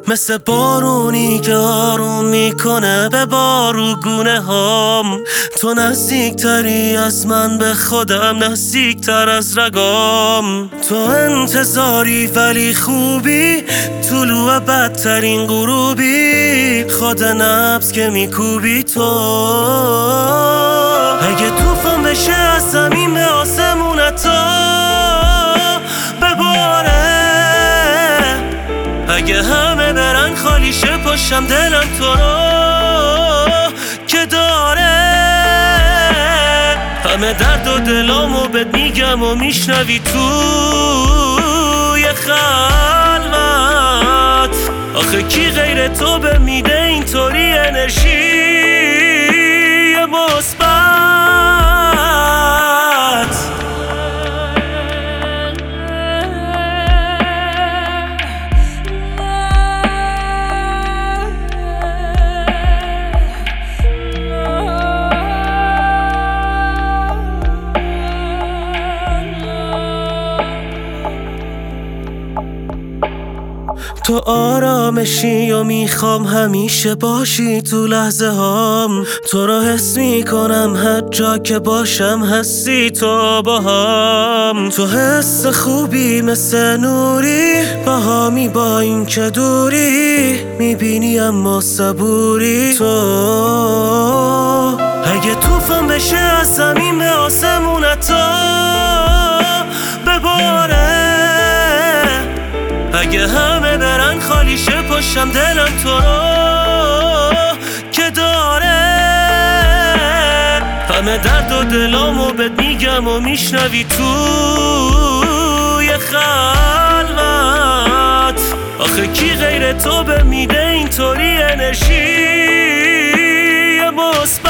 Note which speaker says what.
Speaker 1: مثل بارونی که آروم میکنه به باروگونه هام. تو نزدیکتری از من به خودم، نزدیکتر از رگام. تو انتظاری ولی خوبی، طلوع بدترین غروبی، خود نبض که میکوبی تو. اگه طوفان بشه از زمین به آسمون تا بباره، اگه همه برن خالی شه پشتم دلم تو رو که داره. همه درد و دلامو بهت میگم و میشنوی توی خلوت. آخه کی غیر تو به میده اینطوری انرژی مثبت؟ تو آرامشی و میخوام همیشه باشی تو لحظه هام. تو رو حس میکنم هر جا که باشم، هستی تو با هم. تو حس خوبی مثل نوری، باهامی با این که دوری، میبینی اما صبوری تو. اگه طوفان بشه از زمین به آسمون تا بباره، اگه همه برن خالی شه پشتم دلم تو رو که داره. همه درد و دلامو بهت میگم و میشنوی توی خلوت. آخه کی غیر تو به میده اینطوری انرژی مثبت؟